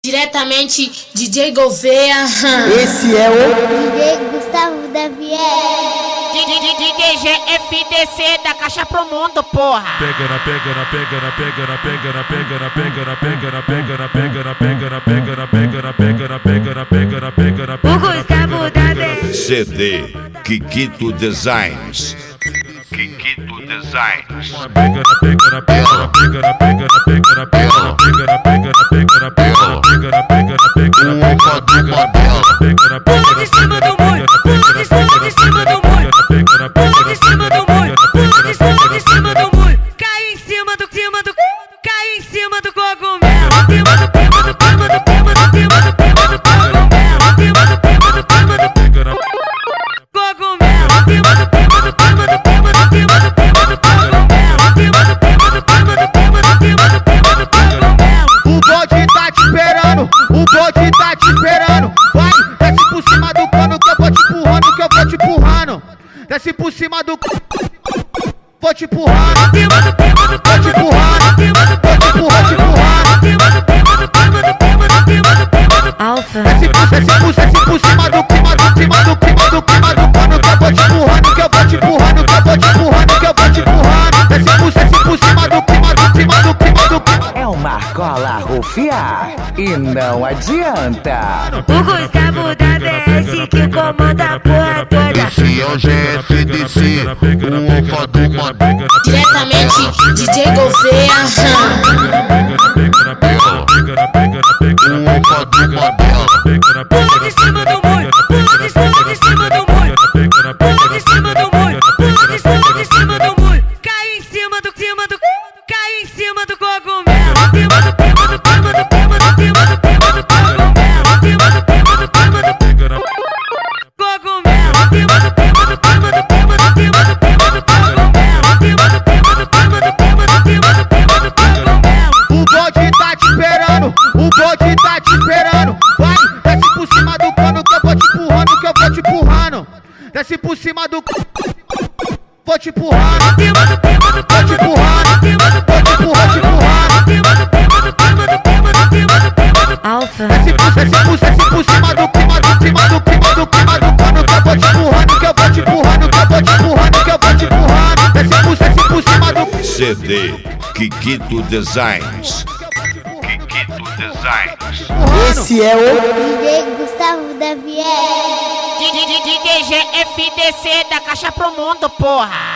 Diretamente, DJ Gouveia. Esse é o DJ Gustavo da Viera. DJ GFDC da Caixa pro Mundo, porra. Pega na pega na pega na pega na pega na pega na pega na pega na pega na pega na pega na pega na pega na pega na pega na pega na pega na pega. O Gustavo da Viera. CD Kikito Designs. Kikito Designs. Pega na pega na pega na pega na pega na pega na pega na pega na pega na pega na pega na pega na pega na pega na pega na pega na Pula de cima do muro, pula de cima do muro, pula de cima do muro, pula de cima do muro. Cai em cima do cai em cima do cogumelo. Cima do cogumelo, cima do cogumelo, cima do cogumelo, cima do cogumelo, cima do cima do cogumelo. O bonde tá te esperando, o bonde tá te esperando. Vai, desce por cima do cano que eu vou te empurrando, que eu vou te empurrando. Desce por cima do vou te empurrando, vou te empurrando, vou te empurrando, te empurrando. Alfa. Desce por cima do cano que eu vou te empurrando, que eu vou te empurrando, que eu vou te empurrando, que eu vou te empurrando. Desce por cima do É uma cola rufiar e não adianta. O Gustavo da BS que comanda a porra toda. Esse é o GFDC, o Alfa do Mandela. Diretamente, DJ Gouveia. O Alfa do Mandela. Pula de cima do muro, pula de cima do muro, pula de cima do muro, pula de cima do muro. Cai em cima do cai em cima do cogumelo. Cima do cima do cima do cima do cima do cima do cogumelo. Cima do cima do cima do cogumelo. Cima do cima do cima do cima do cima do cima do cogumelo. Cima do cima do cima do cima do cima do cima do cogumelo. O bonde tá te esperando, o bonde tá te esperando. Vai, desce por cima do cano que eu vou te empurrando, que eu vou te empurrando. Desce por cima do vou te empurrando, vou te empurrando, vou te empurrando. Alfa. Desce por cima do cano que eu vou te empurrando, que eu vou te empurrando, que eu vou te empurrando, que eu vou te empurrando. Desce por cima do CD Kikito Designs. Kikito Designs. esse é o DJ Gustavo da Viera. DJ GFDC da Caixa pro Mundo, porra.